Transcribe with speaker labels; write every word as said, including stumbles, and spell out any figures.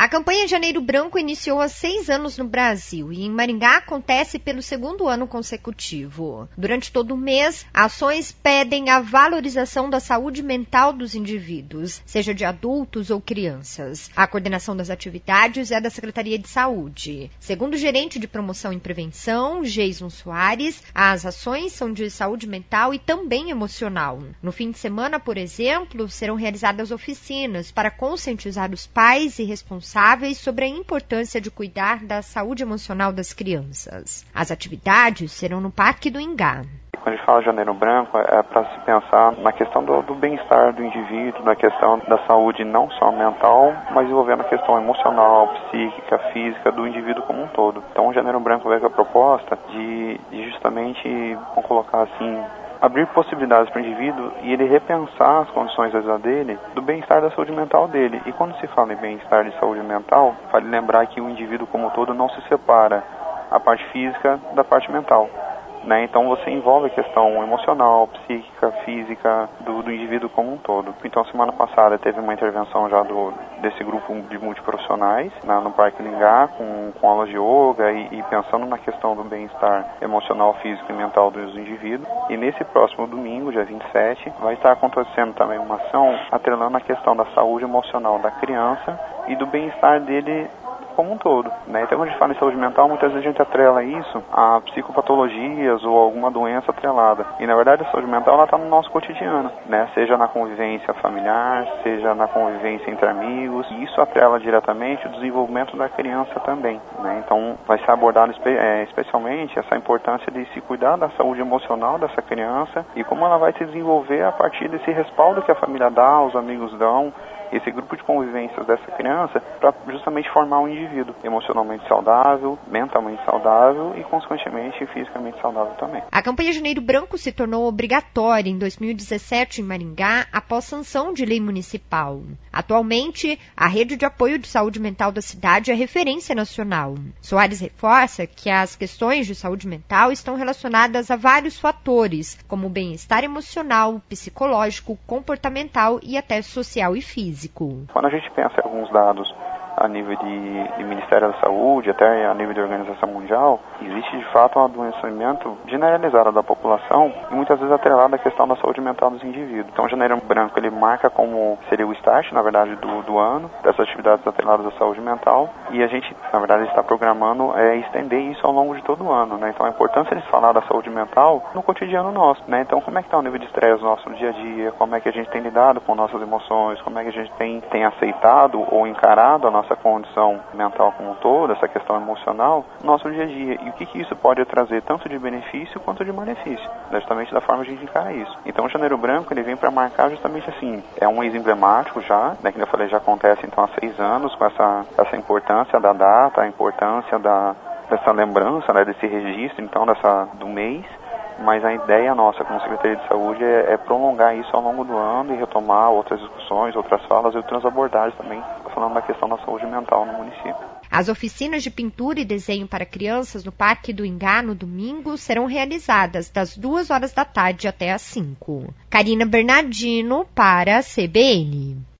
Speaker 1: A campanha Janeiro Branco iniciou há seis anos no Brasil e em Maringá acontece pelo segundo ano consecutivo. Durante todo o mês, ações pedem a valorização da saúde mental dos indivíduos, seja de adultos ou crianças. A coordenação das atividades é da Secretaria de Saúde. Segundo o gerente de Promoção e Prevenção, Geison Soares, as ações são de saúde mental e também emocional. No fim de semana, por exemplo, serão realizadas oficinas para conscientizar os pais e responsáveis sobre a importância de cuidar da saúde emocional das crianças. As atividades serão no Parque do Ingá.
Speaker 2: Quando a gente fala Janeiro Branco, é para se pensar na questão do, do bem-estar do indivíduo, na questão da saúde não só mental, mas envolvendo a questão emocional, psíquica, física do indivíduo como um todo. Então o Janeiro Branco veio com a proposta de, de justamente, vamos colocar assim, abrir possibilidades para o indivíduo e ele repensar as condições da vida dele, do bem-estar da saúde mental dele. E quando se fala em bem-estar de saúde mental, vale lembrar que o indivíduo como um todo não se separa a parte física da parte mental. Né? Então você envolve a questão emocional, psíquica, física do, do indivíduo como um todo. Então semana passada teve uma intervenção já do, desse grupo de multiprofissionais na, no Parque Lingá com, com aulas de yoga e, e pensando na questão do bem-estar emocional, físico e mental dos indivíduos. E nesse próximo domingo, dia vinte e sete, vai estar acontecendo também uma ação atrelando a questão da saúde emocional da criança e do bem-estar dele como um todo, né? Então, quando a gente fala em saúde mental, muitas vezes a gente atrela isso a psicopatologias ou alguma doença atrelada. E, na verdade, a saúde mental ela está no nosso cotidiano, né? Seja na convivência familiar, seja na convivência entre amigos. E isso atrela diretamente o desenvolvimento da criança também, né? Então, vai ser abordado espe- é, especialmente essa importância de se cuidar da saúde emocional dessa criança e como ela vai se desenvolver a partir desse respaldo que a família dá, os amigos dão, esse grupo de convivências dessa criança para justamente formar um indivíduo emocionalmente saudável, mentalmente saudável e, consequentemente, fisicamente saudável também.
Speaker 1: A campanha Janeiro Branco se tornou obrigatória em dois mil e dezessete em Maringá após sanção de lei municipal. Atualmente, a rede de apoio de saúde mental da cidade é referência nacional. Soares reforça que as questões de saúde mental estão relacionadas a vários fatores, como o bem-estar emocional, psicológico, comportamental e até social e físico.
Speaker 2: Quando a gente pensa em alguns dados a nível de, de Ministério da Saúde, até a nível de Organização Mundial, existe de fato um adoecimento generalizado da população e muitas vezes atrelado à questão da saúde mental dos indivíduos. Então o Janeiro Branco ele marca como seria o start, na verdade, do, do ano, dessas atividades atreladas à saúde mental e a gente, na verdade, está programando é, estender isso ao longo de todo o ano, né? Então a importância de falar da saúde mental no cotidiano nosso, né? Então como é que está o nível de estresse nosso no dia a dia, como é que a gente tem lidado com nossas emoções, como é que a gente tem, tem aceitado ou encarado a nossa condição mental como um todo, essa questão emocional, no nosso dia a dia. E o que, que isso pode trazer, tanto de benefício quanto de malefício, justamente da forma de a gente encarar isso. Então o Janeiro Branco ele vem para marcar justamente assim, é um mês emblemático já, né, que eu falei, já acontece então há seis anos, com essa, essa importância da data, a importância da, dessa lembrança, né, desse registro, então, dessa, do mês. Mas a ideia nossa como Secretaria de Saúde é, é prolongar isso ao longo do ano e retomar outras discussões, outras falas e outras abordagens também, falando da questão da saúde mental no município.
Speaker 1: As oficinas de pintura e desenho para crianças no Parque do Ingá no domingo serão realizadas das duas horas da tarde até às cinco. Karina Bernardino para a C B N.